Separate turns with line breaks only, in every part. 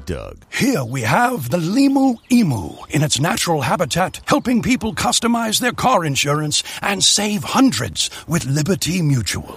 Doug.
Here we have the Limu Emu in its natural habitat, helping people customize their car insurance and save hundreds with Liberty Mutual.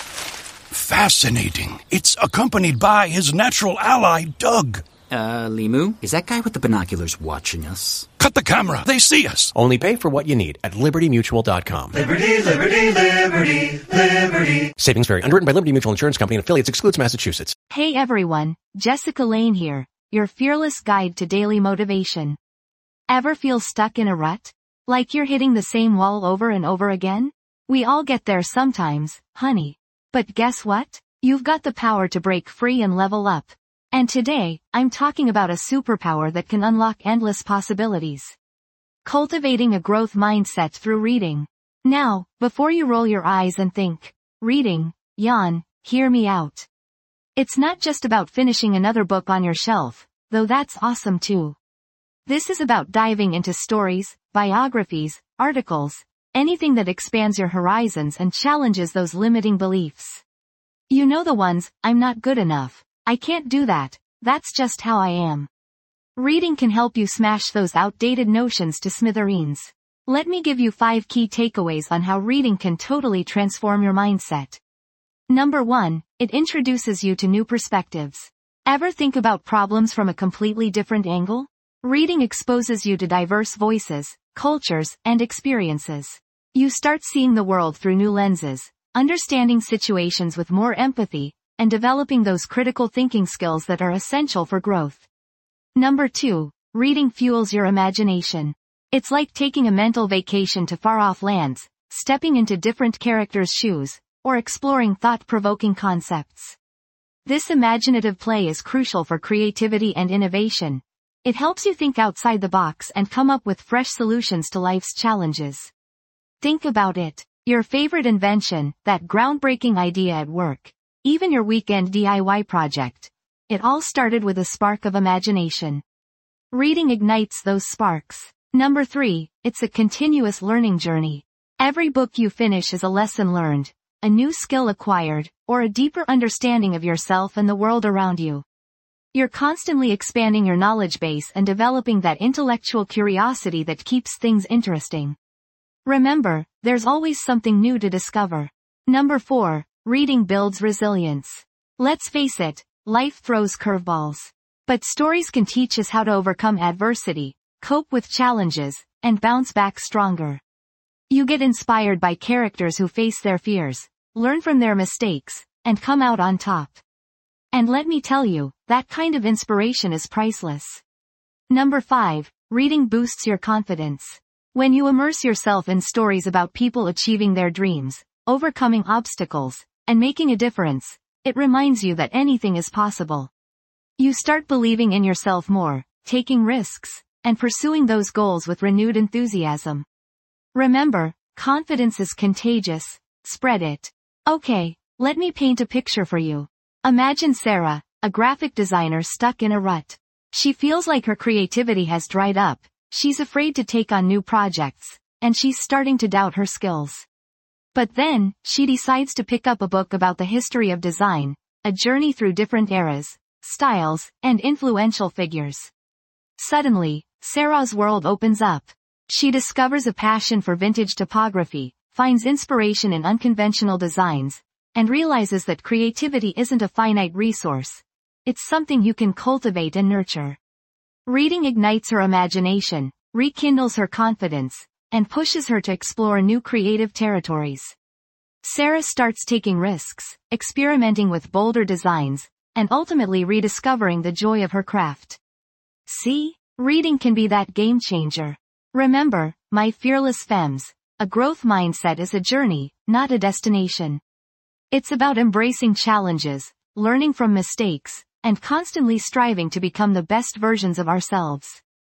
Fascinating. It's accompanied by his natural ally, Doug.
Limu, is that guy with the binoculars watching us?
Cut the camera. They see us.
Only pay for what you need at LibertyMutual.com.
Liberty, liberty, liberty, liberty.
Savings vary. Underwritten by Liberty Mutual Insurance Company and affiliates. Excludes Massachusetts.
Hey everyone, Jessica Lane here, your fearless guide to daily motivation. Ever feel stuck in a rut? Like you're hitting the same wall over and over again? We all get there sometimes, honey. But guess what? You've got the power to break free and level up. And today, I'm talking about a superpower that can unlock endless possibilities. Cultivating a growth mindset through reading. Now, before you roll your eyes and think, reading, yawn, hear me out. It's not just about finishing another book on your shelf, though that's awesome too. This is about diving into stories, biographies, articles, anything that expands your horizons and challenges those limiting beliefs. You know the ones, I'm not good enough. I can't do that, that's just how I am. Reading can help you smash those outdated notions to smithereens. Let me give you 5 key takeaways on how reading can totally transform your mindset. Number 1, it introduces you to new perspectives. Ever think about problems from a completely different angle? Reading exposes you to diverse voices, cultures, and experiences. You start seeing the world through new lenses, understanding situations with more empathy, and developing those critical thinking skills that are essential for growth. Number 2, reading fuels your imagination. It's like taking a mental vacation to far-off lands, stepping into different characters' shoes, or exploring thought-provoking concepts. This imaginative play is crucial for creativity and innovation. It helps you think outside the box and come up with fresh solutions to life's challenges. Think about it. Your favorite invention, that groundbreaking idea at work, even your weekend DIY project. It all started with a spark of imagination. Reading ignites those sparks. Number 3, it's a continuous learning journey. Every book you finish is a lesson learned, a new skill acquired, or a deeper understanding of yourself and the world around you. You're constantly expanding your knowledge base and developing that intellectual curiosity that keeps things interesting. Remember, there's always something new to discover. Number 4, reading builds resilience. Let's face it, life throws curveballs. But stories can teach us how to overcome adversity, cope with challenges, and bounce back stronger. You get inspired by characters who face their fears, learn from their mistakes, and come out on top. And let me tell you, that kind of inspiration is priceless. Number 5, reading boosts your confidence. When you immerse yourself in stories about people achieving their dreams, overcoming obstacles, and making a difference, it reminds you that anything is possible. You start believing in yourself more, taking risks, and pursuing those goals with renewed enthusiasm. Remember, confidence is contagious, spread it. Okay, let me paint a picture for you. Imagine Sarah, a graphic designer stuck in a rut. She feels like her creativity has dried up, she's afraid to take on new projects, and she's starting to doubt her skills. But then, she decides to pick up a book about the history of design, a journey through different eras, styles, and influential figures. Suddenly, Sarah's world opens up. She discovers a passion for vintage typography, finds inspiration in unconventional designs, and realizes that creativity isn't a finite resource. It's something you can cultivate and nurture. Reading ignites her imagination, rekindles her confidence, and pushes her to explore new creative territories. Sarah starts taking risks, experimenting with bolder designs, and ultimately rediscovering the joy of her craft. See, reading can be that game changer. Remember, my fearless femmes, a growth mindset is a journey, not a destination. It's about embracing challenges, learning from mistakes, and constantly striving to become the best versions of ourselves.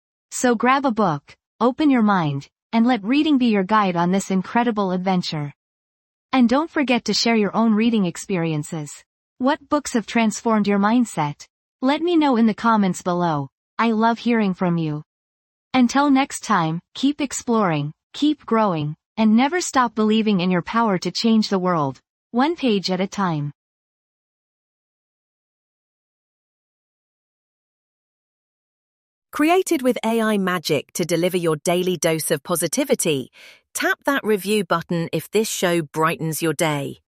So grab a book, open your mind, and let reading be your guide on this incredible adventure. And don't forget to share your own reading experiences. What books have transformed your mindset? Let me know in the comments below. I love hearing from you. Until next time, keep exploring, keep growing, and never stop believing in your power to change the world, one page at a time.
Created with AI magic to deliver your daily dose of positivity, tap that review button if this show brightens your day.